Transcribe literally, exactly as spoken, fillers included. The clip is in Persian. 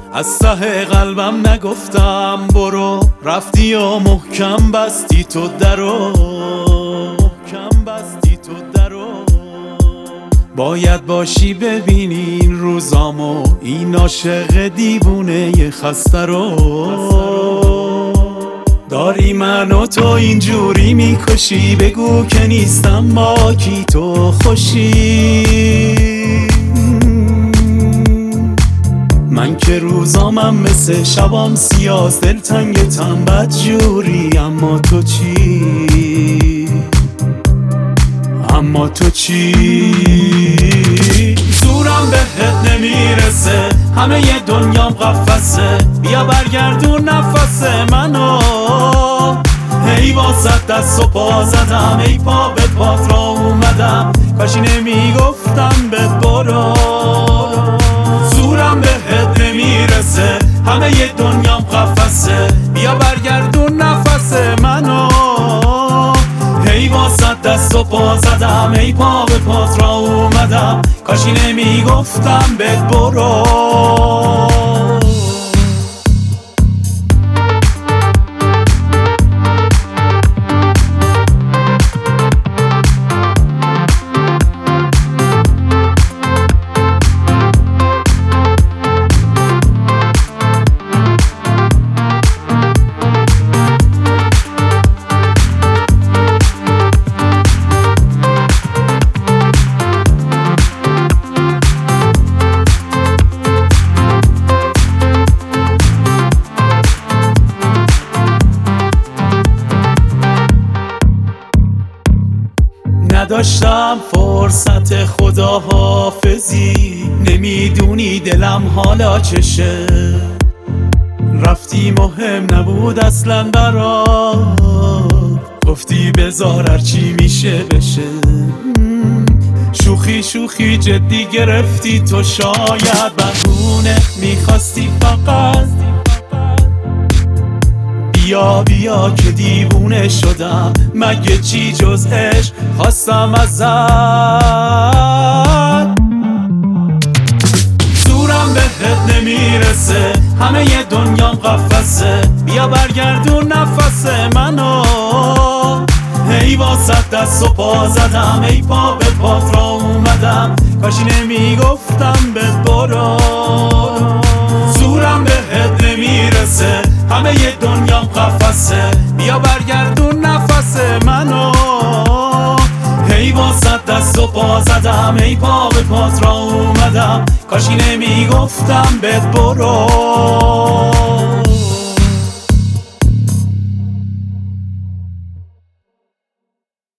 از ته قلبم نگفتم برو، رفتی و محکم بستی تو درو، محکم بستی تو درو. باید باشی ببینی این روزامو، این عاشق دیوونه خسته رو. داری من و تو اینجوری میکشی، بگو که نیستم با کی تو خوشی. من که روزامم مثل شبام سیاست، دلتنگتم بدجوری، اما تو چی؟ اما تو چی؟ زورم بهت نمیرسه، همه ی دنیام قفسه، بیا برگردون نفس منو. هی واسه دست و پا زدم، ای پا به پات را اومدم، کاشی نمیگفتم بهت برو. زورم بهت نمیرسه، همه ی دنیام قفسه، بیا برگردون نفس منو. هی واسه دست و پا زدم، ای پا به پات را اومدم، کاشی نمیگفتم بهت برو. نداشتم فرصت خداحافظی، نمیدونی دلم حالا چشه. رفتی مهم نبود اصلا برات، گفتی بذار هرچی میشه بشه. شوخی شوخی جدی گرفتی تو، شاید بهونه میخواستی فقط. بیا بیا که دیوونه شدم، مگه چی جز عشق خواستم ازت. زورم بهت نمیرسه، همه ی دنیام قفسه، بیا برگردون نفس منو. هی واسه دست و پا زدم، ای پا به پات را اومدم، کاشی نمیگفتم بهت برو. زورم بهت نمیرسه، همه ی دنیام قفسه، بیا برگردون نفس منو. هی واسه دست و پا زدم، ای پا به پات را اومدم، کاشی نمیگفتم بهت برو.